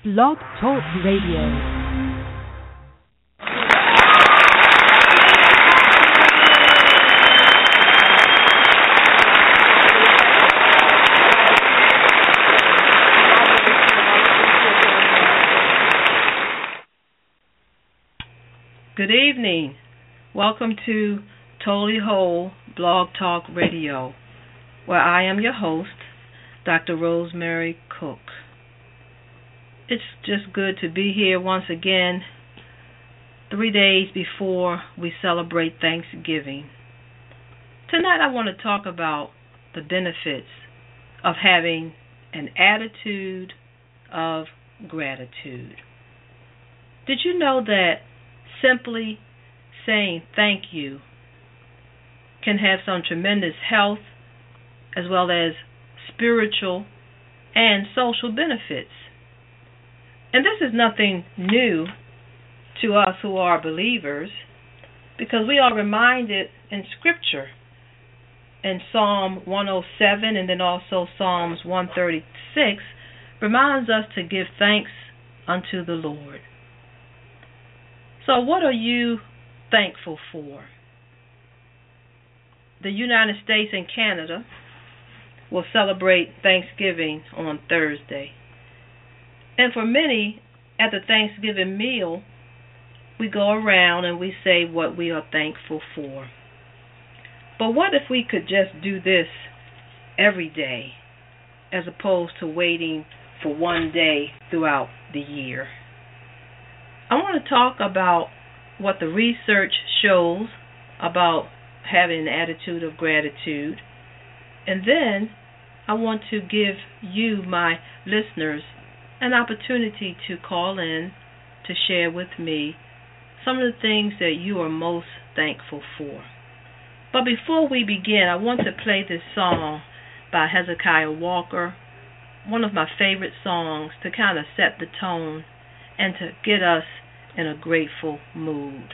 Blog Talk Radio. Good evening. Welcome to Totally Whole Blog Talk Radio, where I am your host, Dr. Rosemary Cook. It's just good to be here once again, 3 days before we celebrate Thanksgiving. Tonight I want to talk about the benefits of having an attitude of gratitude. Did you know that simply saying thank you can have some tremendous health as well as spiritual and social benefits? And this is nothing new to us who are believers, because we are reminded in Scripture in Psalm 107 and then also Psalms 136 reminds us to give thanks unto the Lord. So what are you thankful for? The United States and Canada will celebrate Thanksgiving on Thursday. And for many, at the Thanksgiving meal, we go around and we say what we are thankful for. But what if we could just do this every day as opposed to waiting for one day throughout the year? I want to talk about what the research shows about having an attitude of gratitude. And then I want to give you, my listeners, an opportunity to call in to share with me some of the things that you are most thankful for. But before we begin, I want to play this song by Hezekiah Walker, one of my favorite songs to kind of set the tone and to get us in a grateful mood.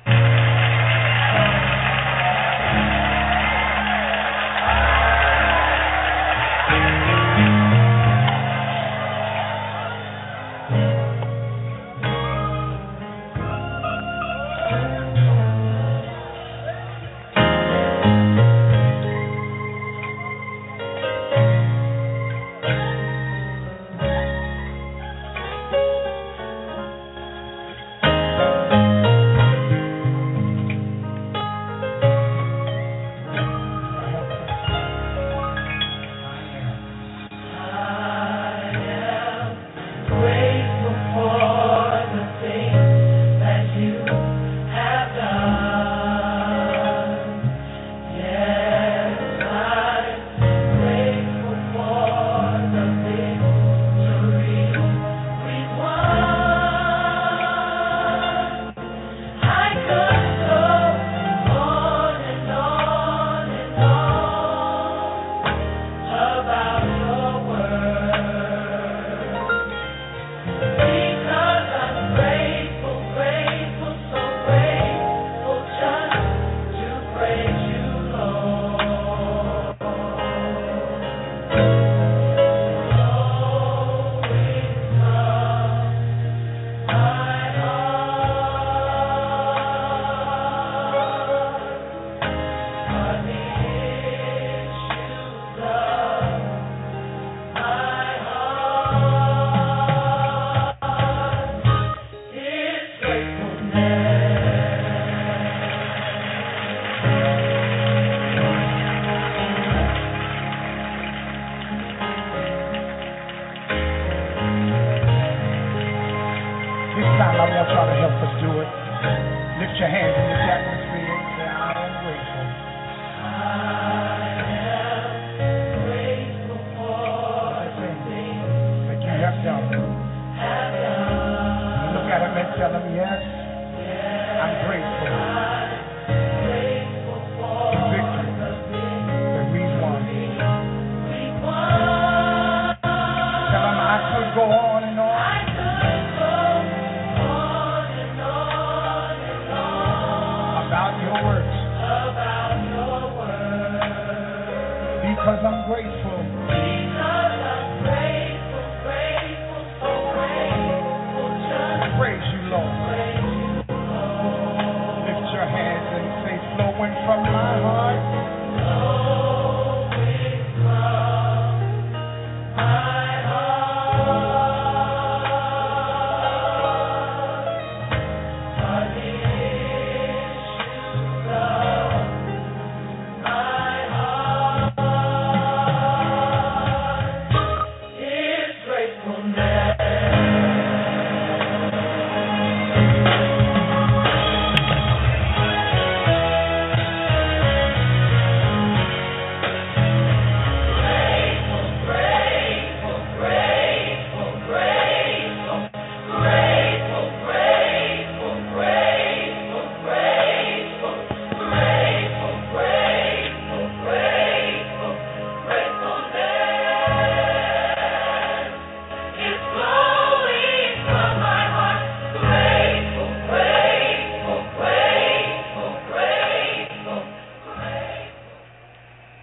Because I'm grateful. Because I'm grateful, grateful, so grateful.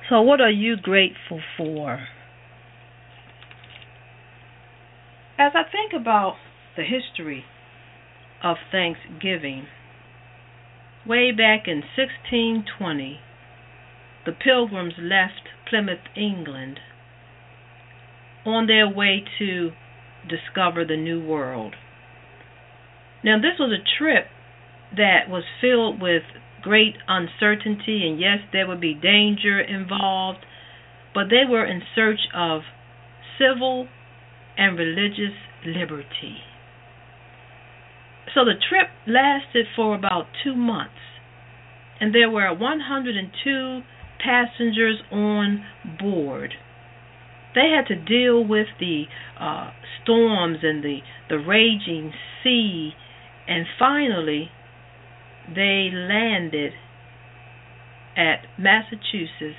So what are you grateful for? As I think about the history of Thanksgiving, way back in 1620, the Pilgrims left Plymouth, England, on their way to discover the New World. Now, this was a trip that was filled with great uncertainty, and yes, there would be danger involved, but they were in search of civil and religious liberty. So the trip lasted for about 2 months, and there were 102 passengers on board. They had to deal with the storms and the raging sea, and finally they landed at Massachusetts,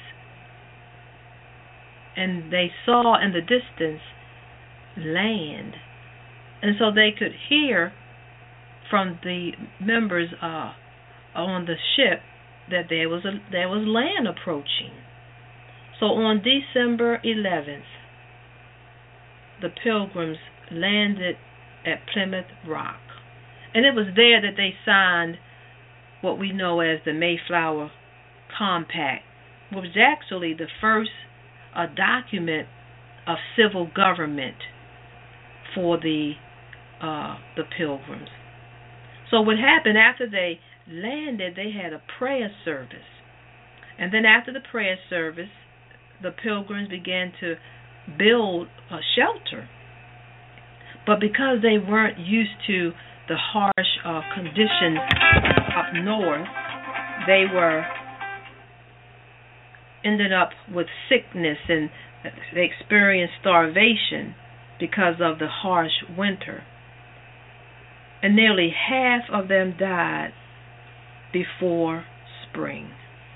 and they saw in the distance land, and so they could hear from the members on the ship that there was land approaching. So on December 11th, the Pilgrims landed at Plymouth Rock, and it was there that they signed what we know as the Mayflower Compact, which was actually the first document of civil government for the Pilgrims. So what happened after they landed, they had a prayer service, and then after the prayer service, the Pilgrims began to build a shelter. But because they weren't used to the harsh conditions up north, they ended up with sickness, and they experienced starvation because of the harsh winter. And nearly half of them died before spring.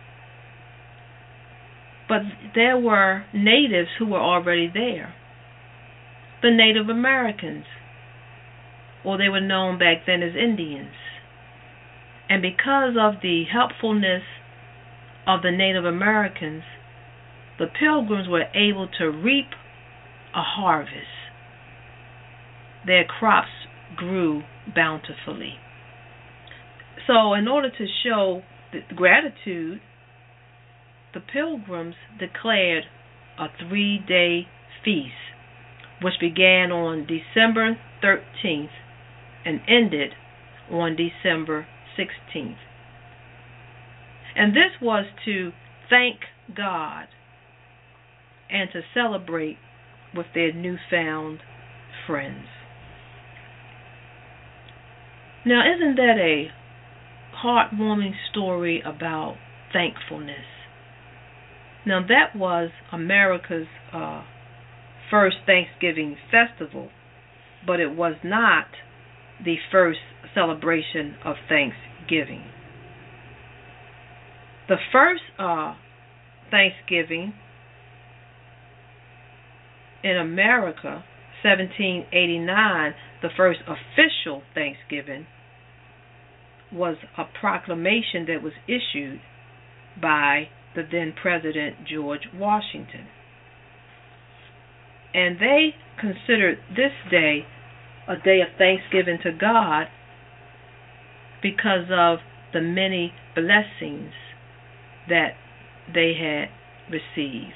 But there were natives who were already there. The Native Americans, or they were known back then as Indians. And because of the helpfulness of the Native Americans, the Pilgrims were able to reap a harvest. Their crops grew bountifully. So in order to show gratitude, the Pilgrims declared a 3-day feast, which began on December 13th and ended on December 16th. And this was to thank God and to celebrate with their newfound friends. Now, isn't that a heartwarming story about thankfulness? Now, that was America's first Thanksgiving festival, but it was not the first celebration of Thanksgiving. The first Thanksgiving in America, 1789, the first official Thanksgiving, was a proclamation that was issued by the then President George Washington. And they considered this day a day of thanksgiving to God because of the many blessings that they had received.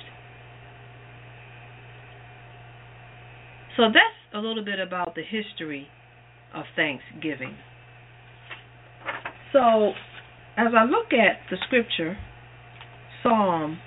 So that's a little bit about the history of Thanksgiving. So as I look at the scripture, Psalm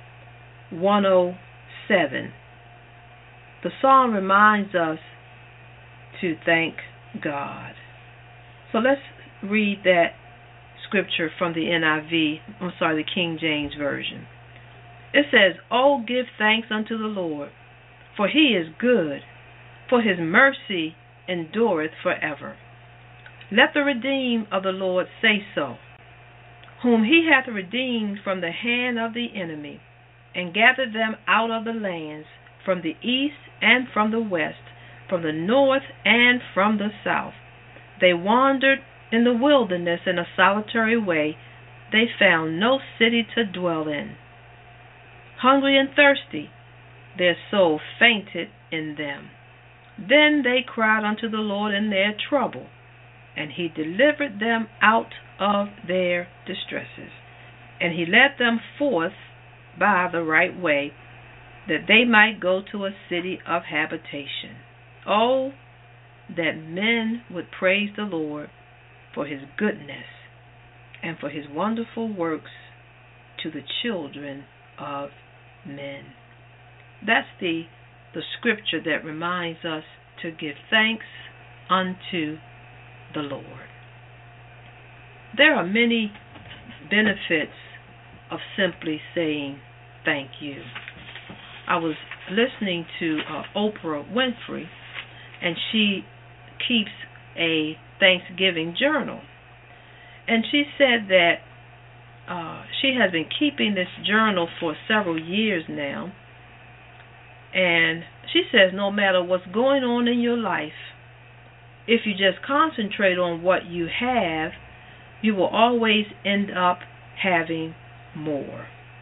107, the psalm reminds us to thank God. So let's read that scripture from the the King James Version. It says, "Oh, give thanks unto the Lord, for he is good, for his mercy endureth forever. Let the redeemed of the Lord say so, whom he hath redeemed from the hand of the enemy, and gathered them out of the lands, from the east and from the west, from the north and from the south. They wandered in the wilderness in a solitary way. They found no city to dwell in. hungry and thirsty, their soul fainted in them. Then they cried unto the Lord in their trouble, and he delivered them out of their distresses. And he led them forth by the right way, that they might go to a city of habitation. Oh, that men would praise the Lord for his goodness and for his wonderful works to the children of men. That's the scripture that reminds us to give thanks unto the Lord. There are many benefits of simply saying thank you. I was listening to Oprah Winfrey, and she keeps a Thanksgiving journal. And she said that she has been keeping this journal for several years now. And she says no matter what's going on in your life, if you just concentrate on what you have, you will always end up having more.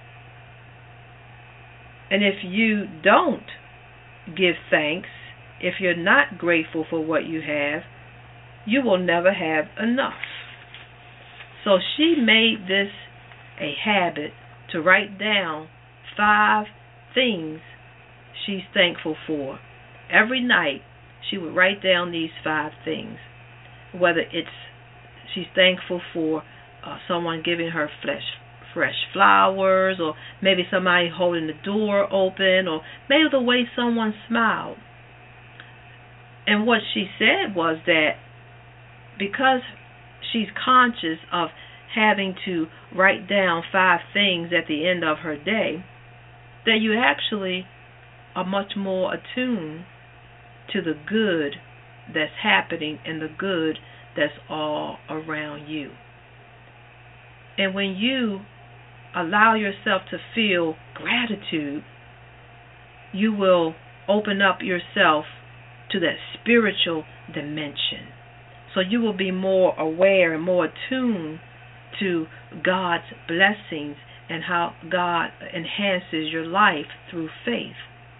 And if you don't give thanks, if you're not grateful for what you have, you will never have enough. So she made this a habit to write down 5 things she's thankful for. Every night she would write down these 5 things. Whether it's she's thankful for someone giving her fresh flowers, or maybe somebody holding the door open, or maybe the way someone smiled. And what she said was that because she's conscious of having to write down 5 things at the end of her day, that you actually are much more attuned to the good that's happening and the good that's all around you. And when you allow yourself to feel gratitude, you will open up yourself to that spiritual dimension. So you will be more aware and more attuned to God's blessings and how God enhances your life through faith.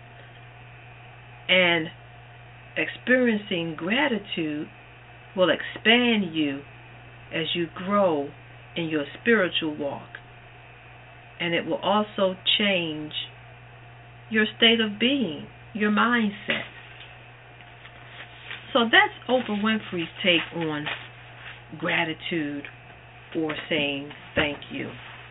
And experiencing gratitude will expand you as you grow in your spiritual walk. And it will also change your state of being, your mindset. So that's Oprah Winfrey's take on gratitude or saying thank you.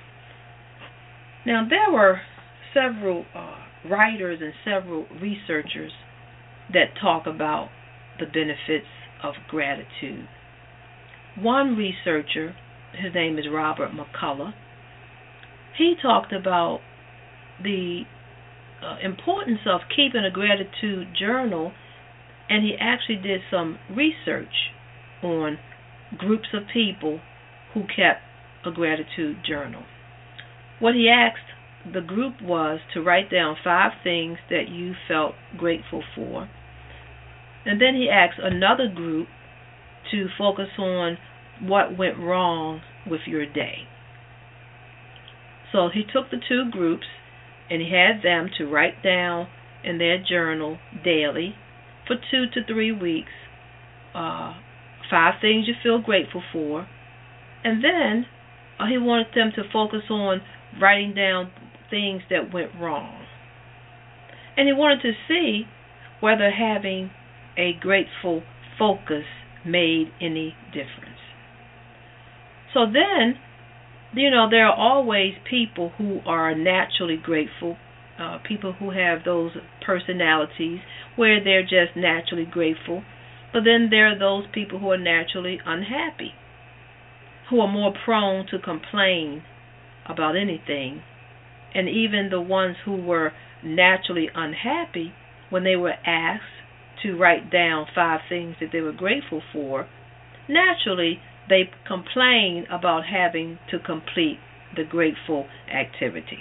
Now, there were several writers and several researchers that talk about the benefits of gratitude. One researcher, his name is Robert McCullough, he talked about the importance of keeping a gratitude journal, and he actually did some research on groups of people who kept a gratitude journal. What he asked the group was to write down 5 things that you felt grateful for, and then he asked another group to focus on what went wrong with your day. So he took the 2 groups and he had them to write down in their journal daily for 2 to 3 weeks 5 things you feel grateful for, and then he wanted them to focus on writing down things that went wrong. And he wanted to see whether having a grateful focus made any difference. So then, there are always people who are naturally grateful, people who have those personalities where they're just naturally grateful. But then there are those people who are naturally unhappy, who are more prone to complain about anything. And even the ones who were naturally unhappy, when they were asked to write down 5 things that they were grateful for, naturally they complain about having to complete the grateful activity.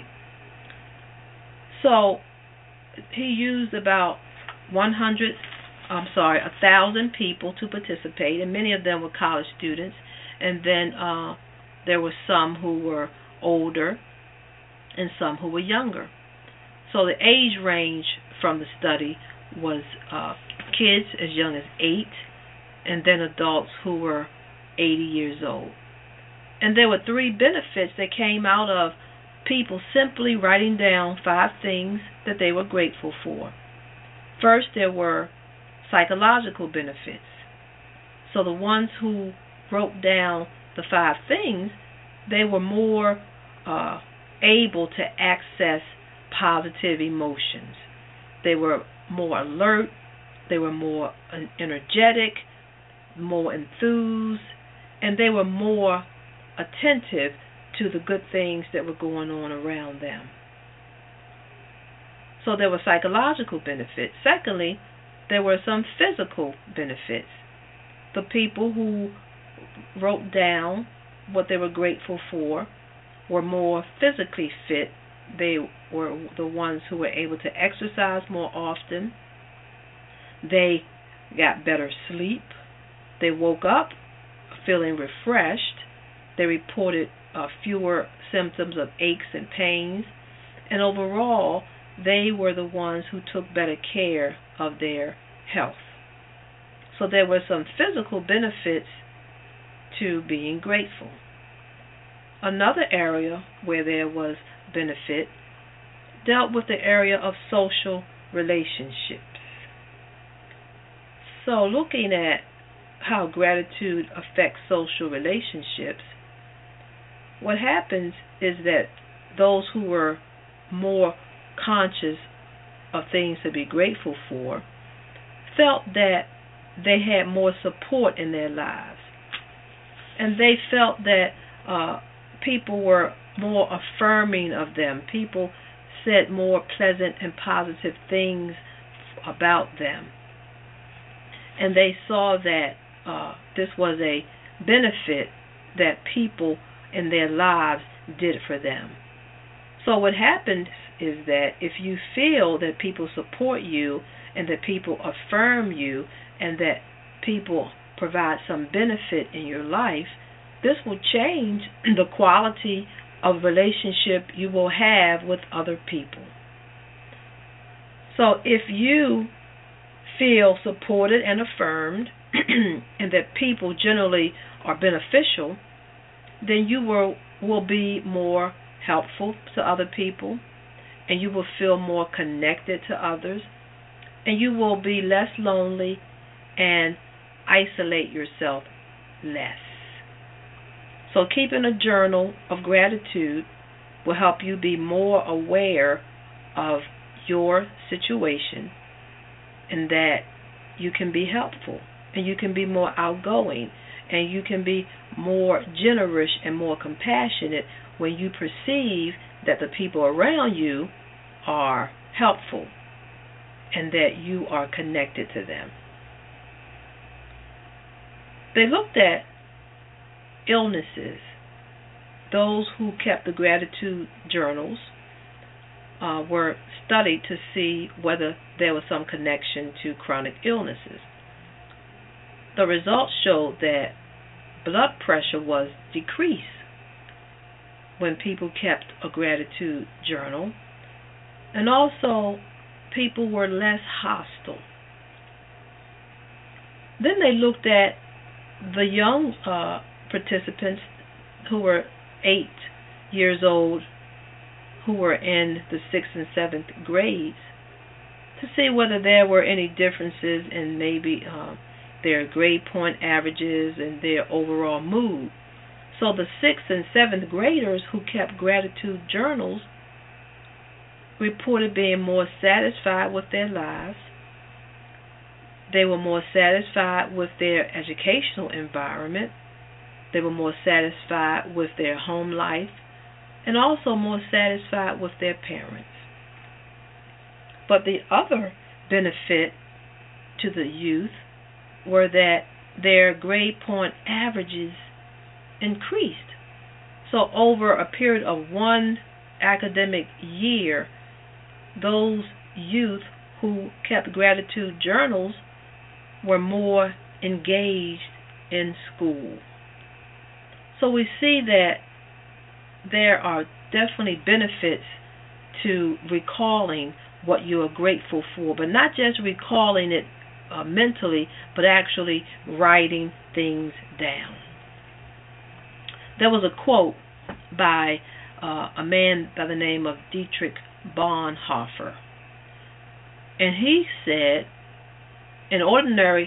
So he used about 1,000 people to participate, and many of them were college students. And then there were some who were older and some who were younger. So the age range from the study was kids as young as 8, and then adults who were 80 years old. And there were 3 benefits that came out of people simply writing down 5 things that they were grateful for. First, there were psychological benefits. So the ones who wrote down the 5 things, they were more able to access positive emotions. They were more alert, they were more energetic, more enthused, and they were more attentive to the good things that were going on around them. So there were psychological benefits. Secondly, there were some physical benefits. The people who wrote down what they were grateful for were more physically fit. They were the ones who were able to exercise more often. They got better sleep. They woke up feeling refreshed. They reported fewer symptoms of aches and pains. And overall, they were the ones who took better care of their health. So there were some physical benefits to being grateful. Another area where there was benefit dealt with the area of social relationships. So looking at how gratitude affects social relationships, what happens is that those who were more conscious of things to be grateful for felt that they had more support in their lives. And they felt that people were more affirming of them. People said more pleasant and positive things about them. And they saw that this was a benefit that people in their lives did for them. So what happens is that if you feel that people support you and that people affirm you and that people provide some benefit in your life, this will change the quality of relationship you will have with other people. So if you feel supported and affirmed and that people generally are beneficial, then you will be more helpful to other people, and you will feel more connected to others, and you will be less lonely and isolate yourself less. So keeping a journal of gratitude will help you be more aware of your situation and that you can be helpful and you can be more outgoing and you can be more generous and more compassionate when you perceive that the people around you are helpful and that you are connected to them. They looked at illnesses. Those who kept the gratitude journals were studied to see whether there was some connection to chronic illnesses. The results showed that blood pressure was decreased when people kept a gratitude journal, and also people were less hostile. Then they looked at the young participants who were 8 years old, who were in the 6th and 7th grades, to see whether there were any differences in maybe their grade point averages and their overall mood. So the 6th and 7th graders who kept gratitude journals reported being more satisfied with their lives. They were more satisfied with their educational environment. They were more satisfied with their home life and also more satisfied with their parents. But the other benefit to the youth were that their grade point averages increased. So over a period of one academic year, those youth who kept gratitude journals were more engaged in school. So we see that there are definitely benefits to recalling what you are grateful for, but not just recalling it mentally, but actually writing things down. There was a quote by a man by the name of Dietrich Bonhoeffer, and he said, in ordinary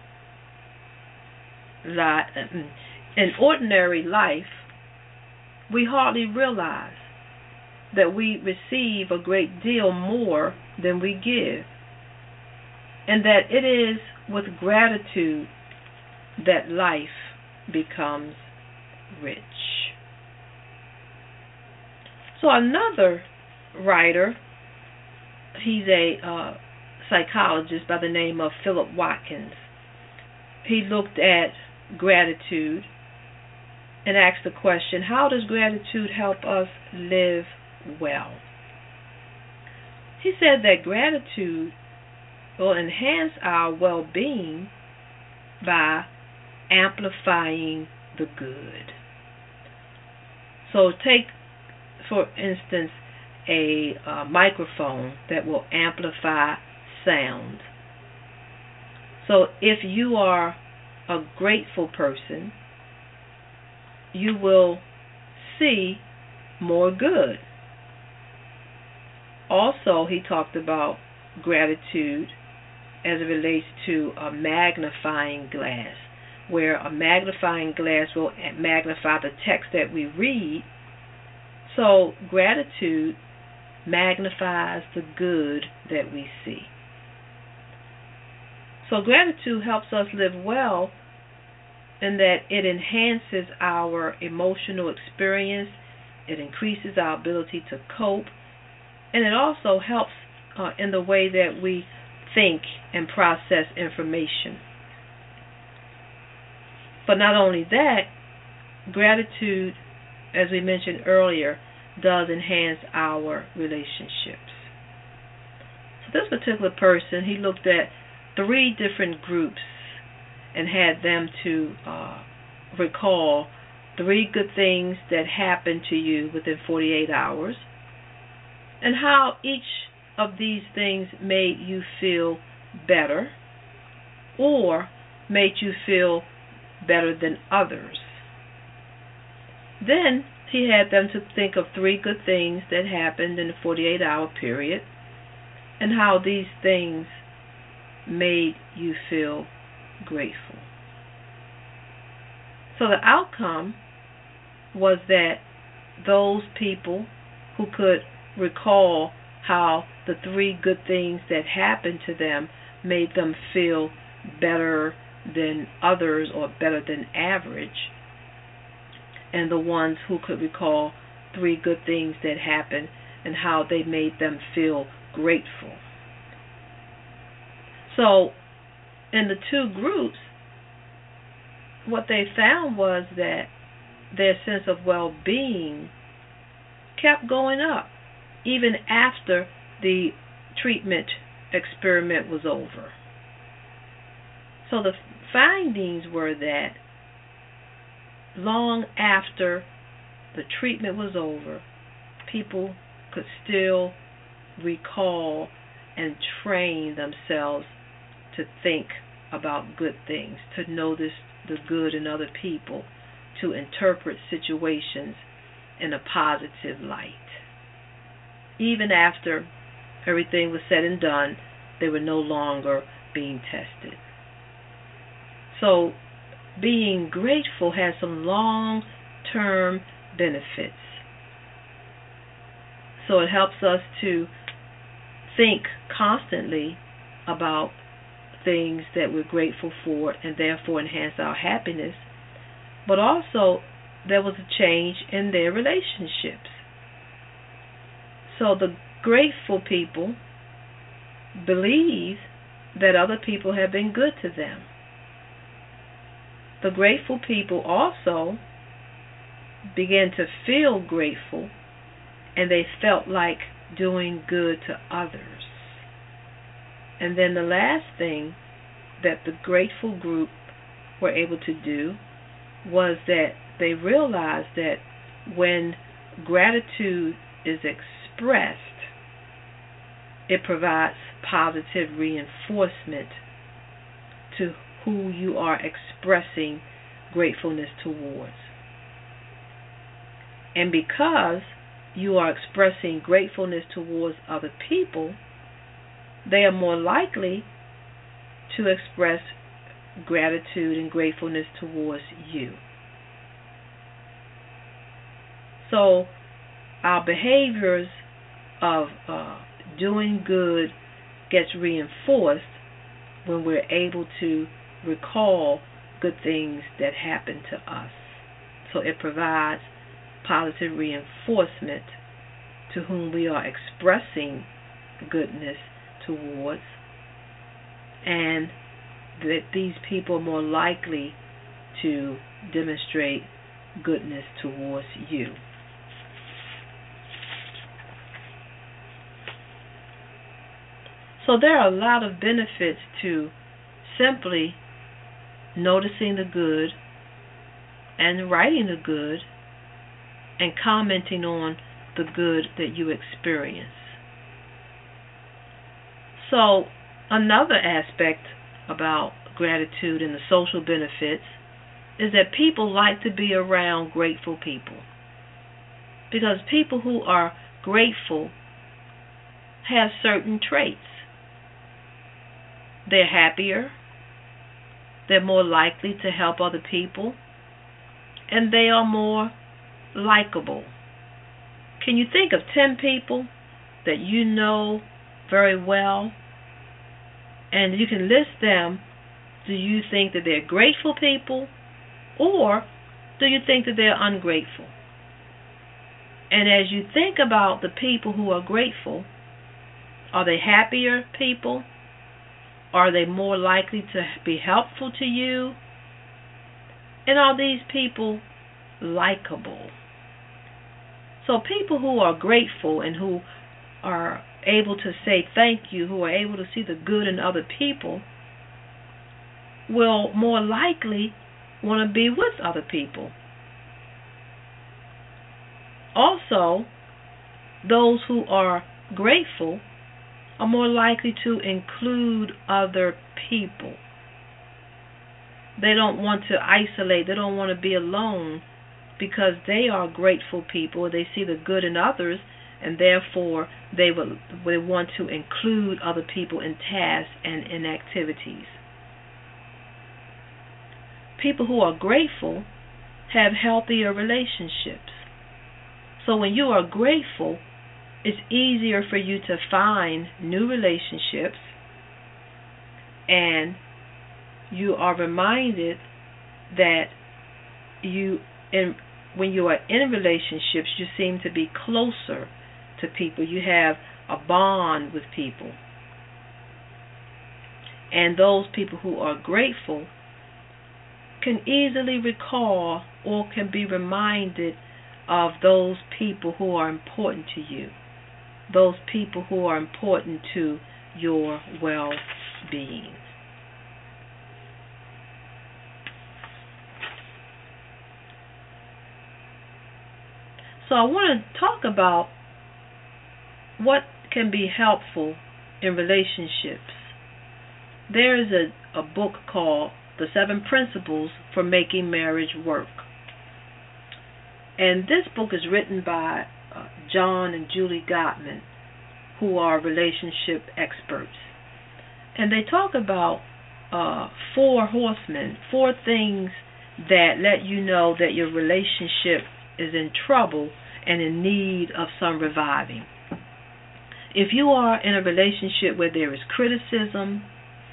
life, we hardly realize that we receive a great deal more than we give, and that it is with gratitude that life becomes rich. So another writer, he's a psychologist by the name of Philip Watkins. He looked at gratitude and asked the question, how does gratitude help us live well? He said that gratitude will enhance our well-being by amplifying the good. So take, for instance, a microphone that will amplify sound. So if you are a grateful person, you will see more good. Also, he talked about gratitude as it relates to a magnifying glass, where a magnifying glass will magnify the text that we read. So gratitude magnifies the good that we see. So gratitude helps us live well in that it enhances our emotional experience, it increases our ability to cope, and it also helps in the way that we think and process information. But not only that, gratitude, as we mentioned earlier, does enhance our relationships. So this particular person, he looked at 3 different groups and had them to recall 3 good things that happened to you within 48 hours, and how each of these things made you feel better or made you feel better than others. Then he had them to think of 3 good things that happened in the 48-hour period and how these things made you feel grateful. So the outcome was that those people who could recall how the 3 good things that happened to them made them feel better than others or better than average, and the ones who could recall 3 good things that happened and how they made them feel grateful. So in the 2 groups, what they found was that their sense of well-being kept going up even after the treatment experiment was over. So the findings were that long after the treatment was over, people could still recall and train themselves to think about good things, to notice the good in other people, to interpret situations in a positive light. Even after everything was said and done, they were no longer being tested. So being grateful has some long-term benefits. So it helps us to think constantly about things that we're grateful for and therefore enhance our happiness. But also there was a change in their relationships. So the grateful people believe that other people have been good to them. The grateful people also began to feel grateful, and they felt like doing good to others. And then the last thing that the grateful group were able to do was that they realized that when gratitude is expressed, It provides positive reinforcement to who you are expressing gratefulness towards. And because you are expressing gratefulness towards other people, they are more likely to express gratitude and gratefulness towards you. So our behaviors of doing good gets reinforced when we're able to recall good things that happen to us. So it provides positive reinforcement to whom we are expressing goodness towards, and that these people are more likely to demonstrate goodness towards you. So there are a lot of benefits to simply noticing the good and writing the good and commenting on the good that you experience. So another aspect about gratitude and the social benefits is that people like to be around grateful people, because people who are grateful have certain traits. They're happier, they're more likely to help other people, and they are more likable. Can you think of 10 people that you know very well, and you can list them? Do you think that they're grateful people, or do you think that they're ungrateful? And as you think about the people who are grateful, are they happier people? Are they more likely to be helpful to you? And are these people likable? So people who are grateful and who are able to say thank you, who are able to see the good in other people, will more likely want to be with other people. Also, those who are grateful are more likely to include other people. They don't want to isolate, they don't want to be alone, because they are grateful people. They see the good in others, and therefore they want to include other people in tasks and in activities. People who are grateful have healthier relationships. So when you are grateful, it's easier for you to find new relationships, and you are reminded that when you are in relationships, you seem to be closer to people. You have a bond with people. And those people who are grateful can easily recall or can be reminded of those people who are important to you, those people who are important to your well-being. So I want to talk about what can be helpful in relationships. There is a book called The 7 Principles for Making Marriage Work. And this book is written by John and Julie Gottman, who are relationship experts. And they talk about 4 horsemen, 4 things that let you know that your relationship is in trouble and in need of some reviving. If you are in a relationship where there is criticism,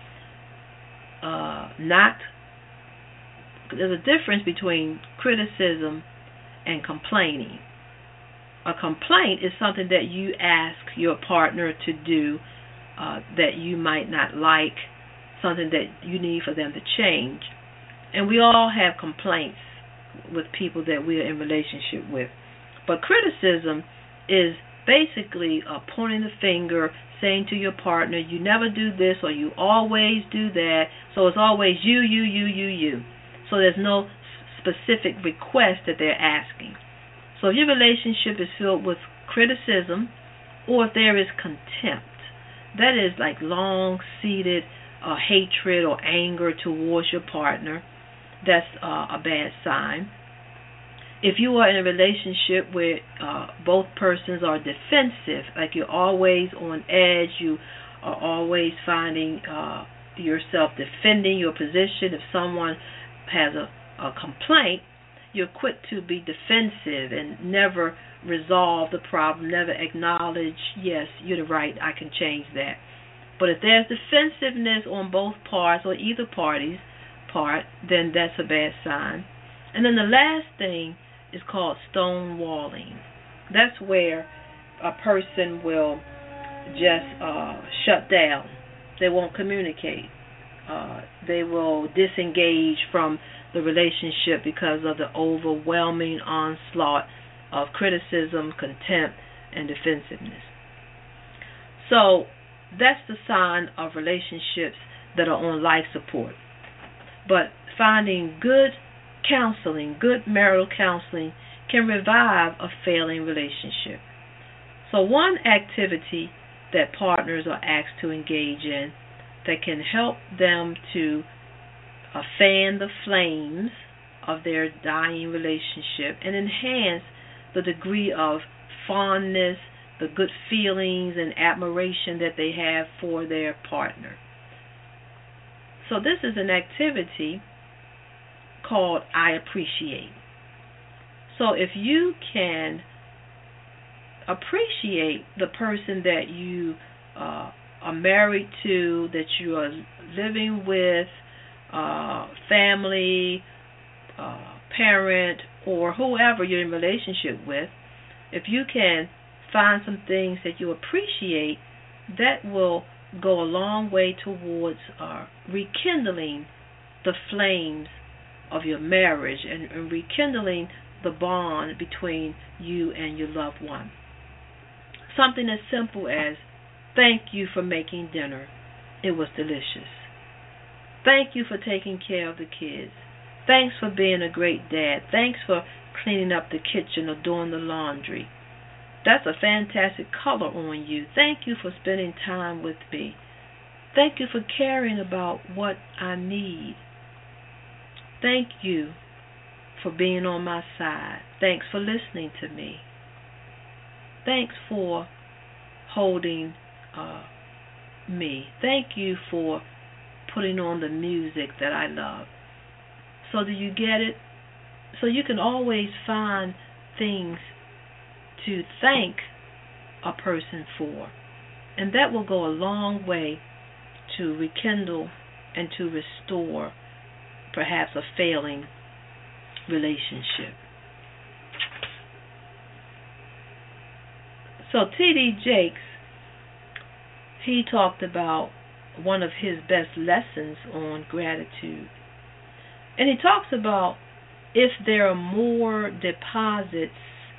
there's a difference between criticism and complaining. A complaint is something that you ask your partner to do that you might not like, something that you need for them to change. And we all have complaints with people that we are in relationship with. But criticism is basically pointing the finger, saying to your partner, you never do this or you always do that. So it's always you. So there's no specific request that they're asking. So if your relationship is filled with criticism, or if there is contempt, That is like long-seated hatred or anger towards your partner. That's a bad sign. If you are in a relationship where both persons are defensive, like you're always on edge, you are always finding yourself defending your position. If someone has a complaint, you're quick to be defensive and never resolve the problem, never acknowledge, yes, you're right, I can change that. But if there's defensiveness on both parts or either party's part, then that's a bad sign. And then the last thing is called stonewalling. That's where a person will just shut down. They won't communicate. They will disengage from the relationship because of the overwhelming onslaught of criticism, contempt, and defensiveness. So that's the sign of relationships that are on life support. But finding good counseling, good marital counseling, can revive a failing relationship. So one activity that partners are asked to engage in that can help them to fan the flames of their dying relationship and enhance the degree of fondness, the good feelings and admiration that they have for their partner. So this is an activity called I Appreciate. So if you can appreciate the person that you are married to, that you are living with, family, parent, or whoever you're in relationship with, if you can find some things that you appreciate, that will go a long way towards rekindling the flames of your marriage and rekindling the bond between you and your loved one. Something as simple as, thank you for making dinner. It was delicious. Thank you for taking care of the kids. Thanks for being a great dad. Thanks for cleaning up the kitchen or doing the laundry. That's a fantastic color on you. Thank you for spending time with me. Thank you for caring about what I need. Thank you for being on my side. Thanks for listening to me. Thanks for holding me. Thank you for putting on the music that I love. So do you get it? So you can always find things to thank a person for. And that will go a long way to rekindle and to restore perhaps a failing relationship. So T.D. Jakes, he talked about one of his best lessons on gratitude. And he talks about if there are more deposits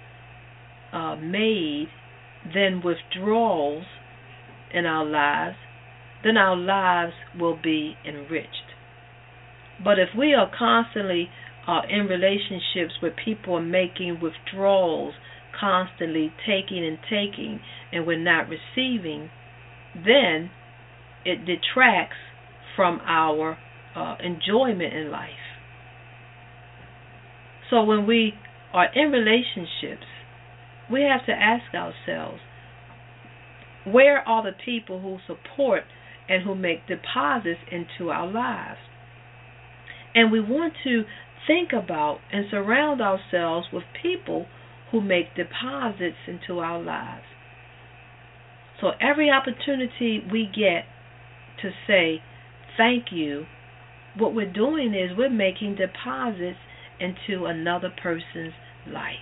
made than withdrawals in our lives, then our lives will be enriched. But if we are constantly in relationships where people are making withdrawals, constantly taking and taking, and we're not receiving, then it detracts from our enjoyment in life. So when we are in relationships, we have to ask ourselves, where are the people who support and who make deposits into our lives? And we want to think about and surround ourselves with people who make deposits into our lives. So every opportunity we get to say thank you, what we're doing is we're making deposits into another person's life.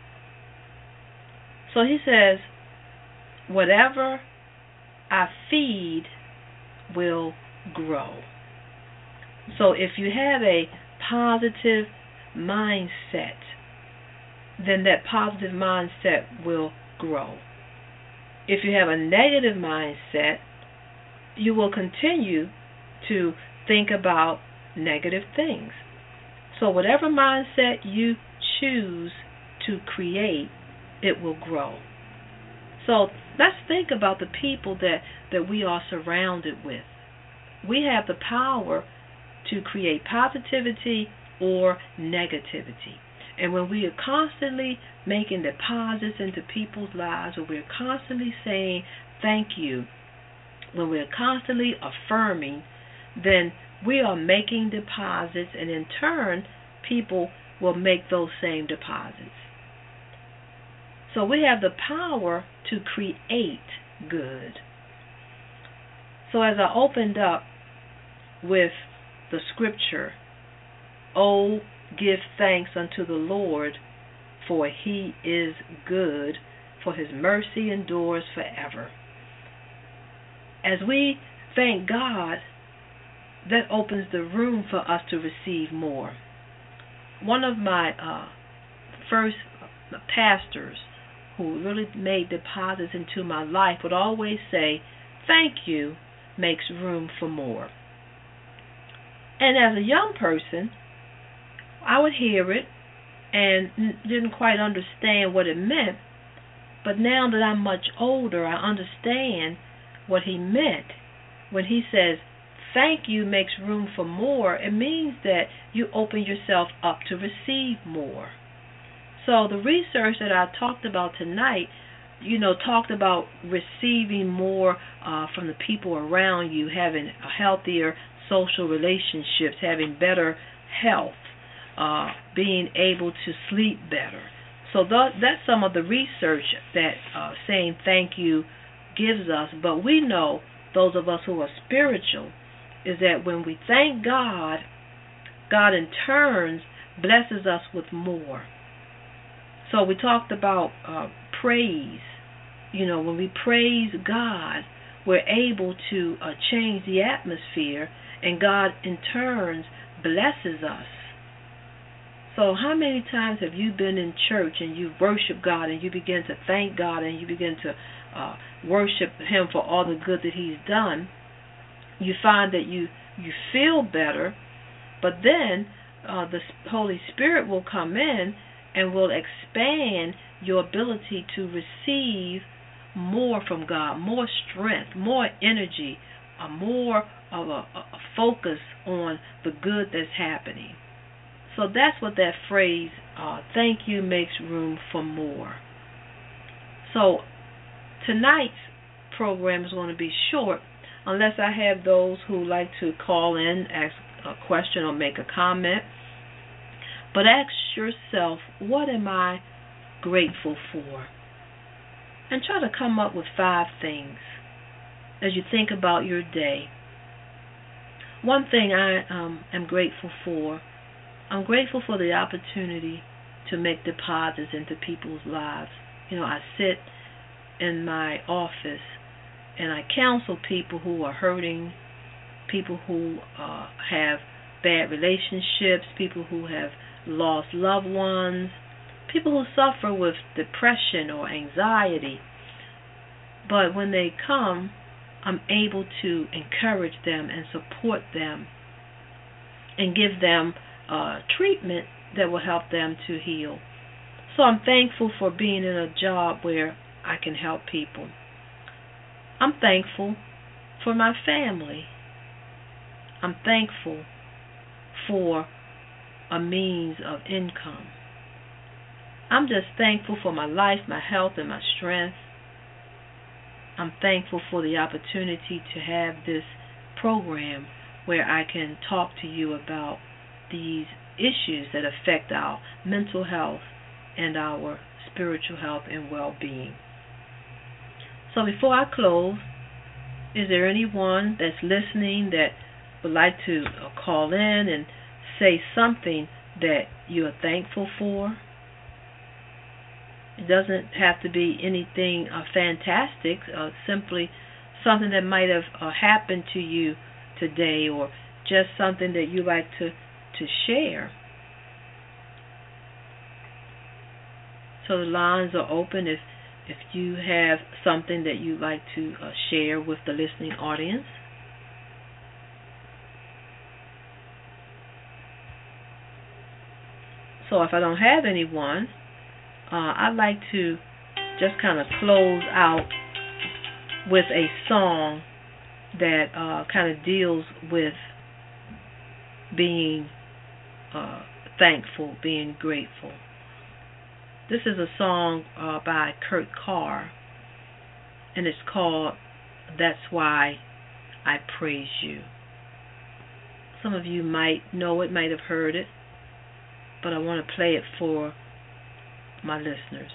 So he says, whatever I feed will grow. So if you have a positive mindset, then that positive mindset will grow. If you have a negative mindset, you will continue to think about negative things. So whatever mindset you choose to create, it will grow. So let's think about the people that we are surrounded with. We have the power to create positivity or negativity. And when we are constantly making deposits into people's lives, when we're constantly saying thank you, when we're constantly affirming, then we are making deposits, and in turn, people will make those same deposits. So we have the power to create good. So as I opened up with the scripture, "Oh, give thanks unto the Lord, for he is good, for his mercy endures forever." As we thank God, that opens the room for us to receive more. One of my first pastors who really made deposits into my life would always say, "Thank you makes room for more." And as a young person, I would hear it and didn't quite understand what it meant. But now that I'm much older, I understand what he meant. When he says, "Thank you makes room for more," it means that you open yourself up to receive more. So the research that I talked about tonight, talked about receiving more from the people around you, having healthier social relationships, having better health, being able to sleep better. So that's some of the research that saying thank you gives us. But we know, those of us who are spiritual, is that when we thank God, God in turn blesses us with more. So we talked about praise. When we praise God, we're able to change the atmosphere, and God in turn blesses us. So how many times have you been in church and you worship God and you begin to thank God and you begin to worship Him for all the good that He's done? You find that you feel better, but then the Holy Spirit will come in and will expand your ability to receive more from God, more strength, more energy, more of a focus on the good that's happening. So that's what that phrase, thank you makes room for more. So tonight's program is going to be short, unless I have those who like to call in, ask a question or make a comment. But ask yourself, what am I grateful for? And try to come up with 5 things as you think about your day. One thing I am grateful for, I'm grateful for the opportunity to make deposits into people's lives. I sit in my office and I counsel people who are hurting, people who have bad relationships, people who have lost loved ones, people who suffer with depression or anxiety. But when they come, I'm able to encourage them and support them and give them treatment that will help them to heal. So I'm thankful for being in a job where I can help people. I'm thankful for my family. I'm thankful for a means of income. I'm just thankful for my life, my health, and my strength. I'm thankful for the opportunity to have this program where I can talk to you about these issues that affect our mental health and our spiritual health and well-being. So before I close, is there anyone that's listening that would like to call in and say something that you are thankful for? It doesn't have to be anything fantastic, simply something that might have happened to you today, or just something that you like to share. So the lines are open if you have something that you'd like to share with the listening audience. So if I don't have anyone, I'd like to just kind of close out with a song that kind of deals with being thankful, being grateful. This is a song by Kurt Carr, and it's called That's Why I Praise You. Some of you might know it, might have heard it, but I want to play it for my listeners.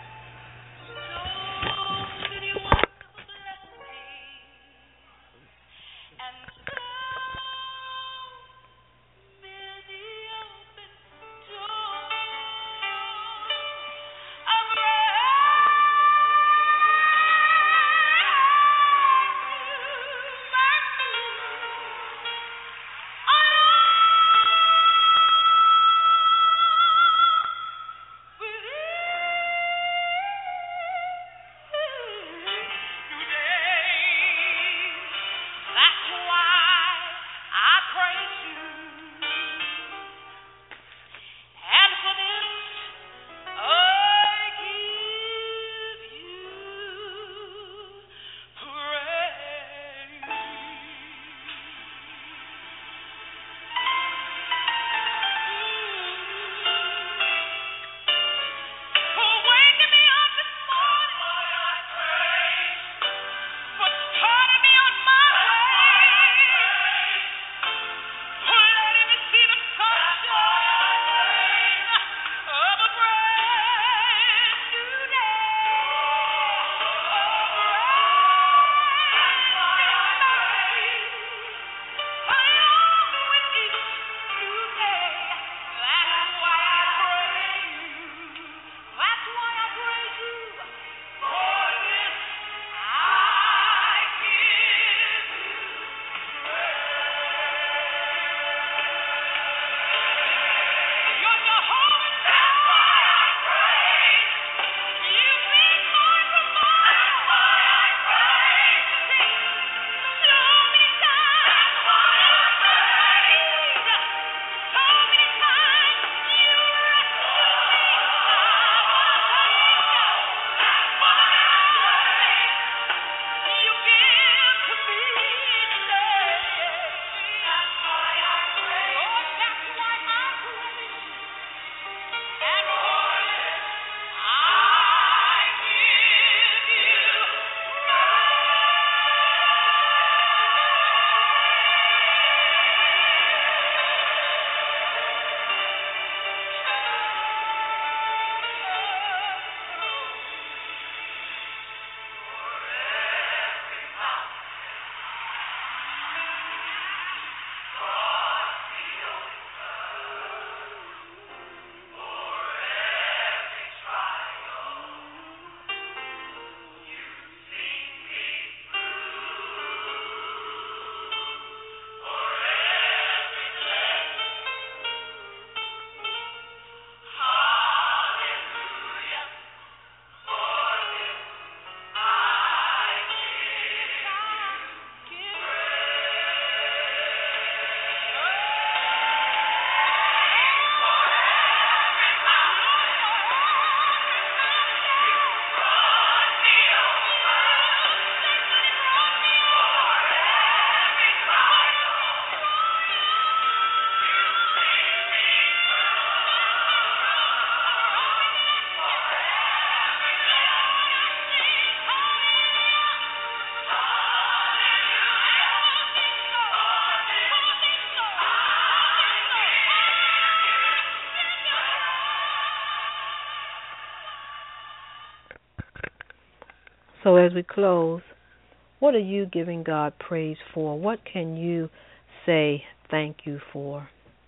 So as we close, what are you giving God praise for? What can you say thank you for?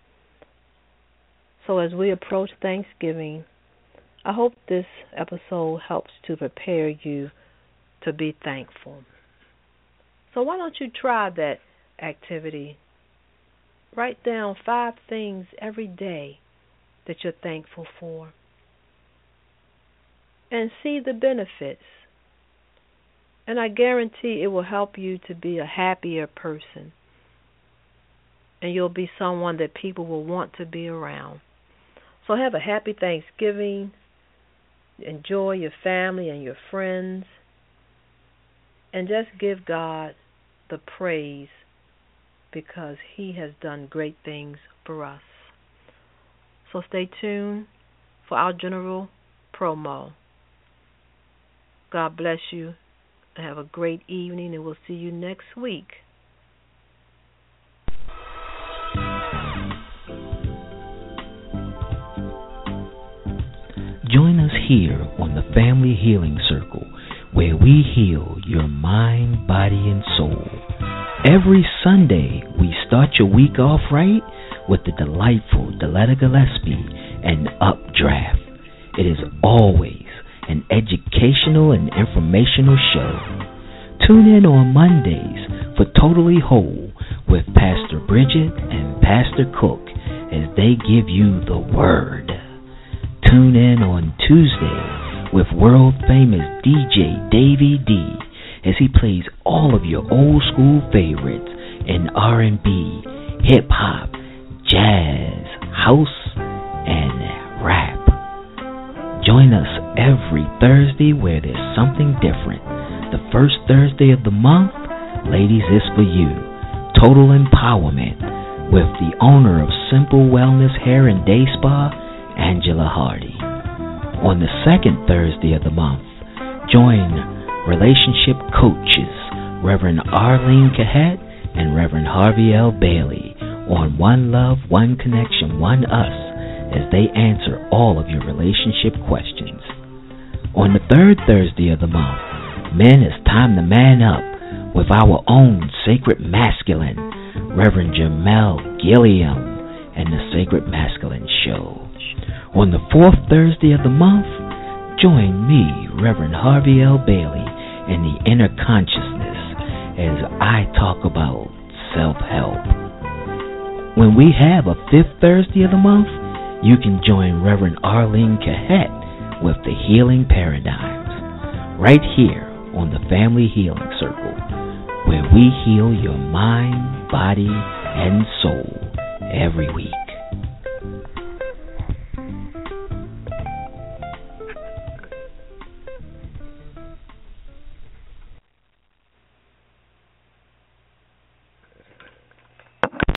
So as we approach Thanksgiving, I hope this episode helps to prepare you to be thankful. So why don't you try that activity? Write down 5 things every day that you're thankful for, and see the benefits. And I guarantee it will help you to be a happier person, and you'll be someone that people will want to be around. So have a happy Thanksgiving. enjoy your family and your friends, and just give God the praise because He has done great things for us. So stay tuned for our general promo. God bless you. Have a great evening, and we'll see you next week. Join us here on the Family Healing Circle, where we heal your mind, body, and soul. Every Sunday, we start your week off right with the delightful Deletta Gillespie and Updraft. It is always an educational and informational show. Tune in on Mondays for Totally Whole with Pastor Bridget and Pastor Cook as they give you the Word. Tune in on Tuesday with world-famous DJ Davey D as he plays all of your old-school favorites in R&B, hip-hop, jazz, house, and rap. Join us every Thursday where there's something different. The first Thursday of the month, ladies, is for you. Total empowerment with the owner of Simple Wellness Hair and Day Spa, Angela Hardy. On the second Thursday of the month, join relationship coaches Reverend Arlene Cahet and Reverend Harvey L. Bailey on One Love, One Connection, One Us as they answer all of your relationship questions. On the third Thursday of the month, men, it's time to man up with our own Sacred Masculine, Reverend Jamel Gilliam and the Sacred Masculine Show. On the fourth Thursday of the month, join me, Reverend Harvey L. Bailey, in the Inner Consciousness as I talk about self-help. When we have a fifth Thursday of the month, you can join Reverend Arlene Cahet with the Healing Paradigms, right here on the Family Healing Circle, where we heal your mind, body, and soul every week.